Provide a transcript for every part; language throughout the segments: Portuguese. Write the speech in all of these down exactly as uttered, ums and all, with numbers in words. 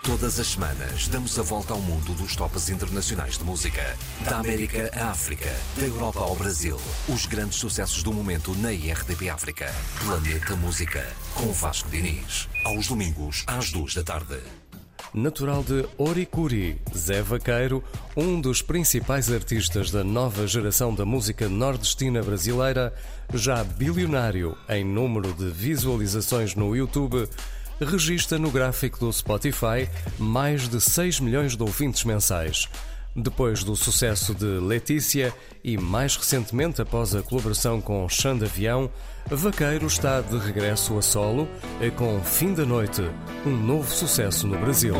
Todas as semanas damos a volta ao mundo dos tops internacionais de música. Da América à África, da Europa ao Brasil. Os grandes sucessos do momento na I R T P África. Planeta Música, com Vasco Diniz. Aos domingos, às duas da tarde. Natural de Oricuri, Zé Vaqueiro, um dos principais artistas da nova geração da música nordestina brasileira, já bilionário em número de visualizações no YouTube, registra no gráfico do Spotify mais de seis milhões de ouvintes mensais. Depois do sucesso de Letícia e mais recentemente após a colaboração com Xande Avião, Vaqueiro está de regresso a solo com Fim da Noite, um novo sucesso no Brasil.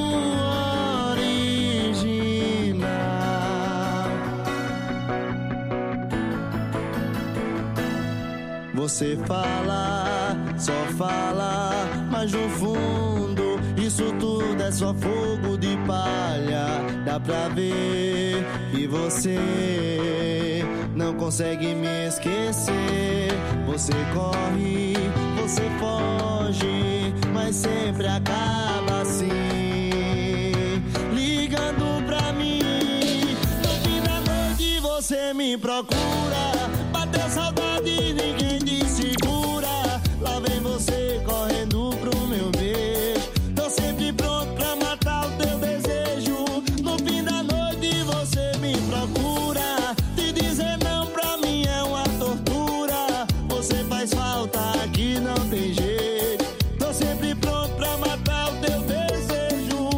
Você fala, só fala, mas no fundo isso tudo é só fogo de palha. Dá pra ver que você não consegue me esquecer. Você corre, você foge, mas sempre acaba assim, ligando pra mim. No fim da noite você me procura, bateu saudade, ninguém te segura. Lá vem você correndo pro meu beijo. Tô sempre pronto pra matar o teu desejo. No fim da noite você me procura. Te dizer não pra mim é uma tortura. Você faz falta aqui, não tem jeito. Tô sempre pronto pra matar o teu desejo.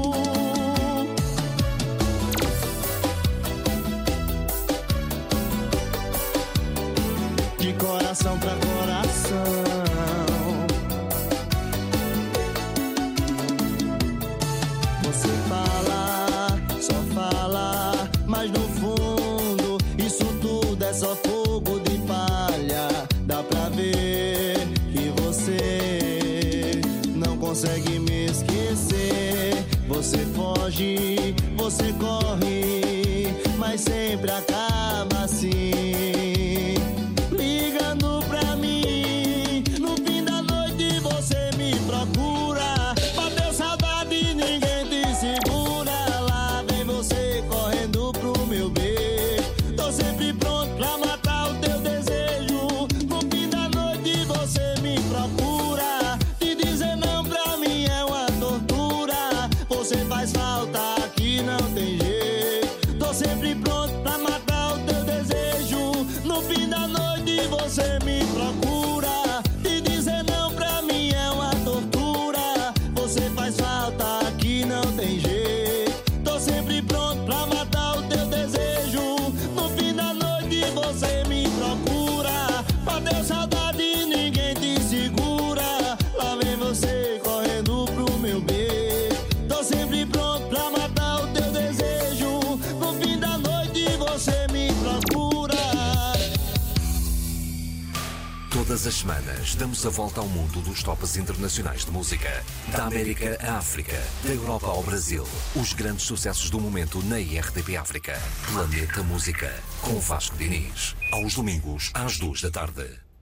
De coração pra coração. Você fala, só fala, mas no fundo isso tudo é só fogo de palha. Dá pra ver que você não consegue me esquecer. Você foge, você corre, mas sempre acaba assim, ligando pra mim. No fim da noite você me procura, bateu saudade, ninguém te segura. Lá vem você correndo pro meu beijo. Tô sempre pronto pra matar o teu desejo. No fim da noite você me procura. Te dizer não pra mim é uma tortura. Você faz falta aqui, não tem jeito. Tô sempre pronto pra matar o teu desejo. No fim da noite você me procura. Te dizer não pra mim é uma tortura. Você faz falta aqui, não tem jeito. Tô sempre pronto pra matar o teu desejo. No fim da noite você me procura. Bateu saudade, ninguém te segura. Lá vem você correndo pro meu beijo. Tô sempre pronto pra matar o teu desejo. No fim da noite você me procura. Todas as semanas damos a volta ao mundo dos tops internacionais de música. Da América à África, da Europa ao Brasil. Os grandes sucessos do momento na I R T P África. Planeta Música, com Vasco Diniz. Aos domingos, às duas da tarde.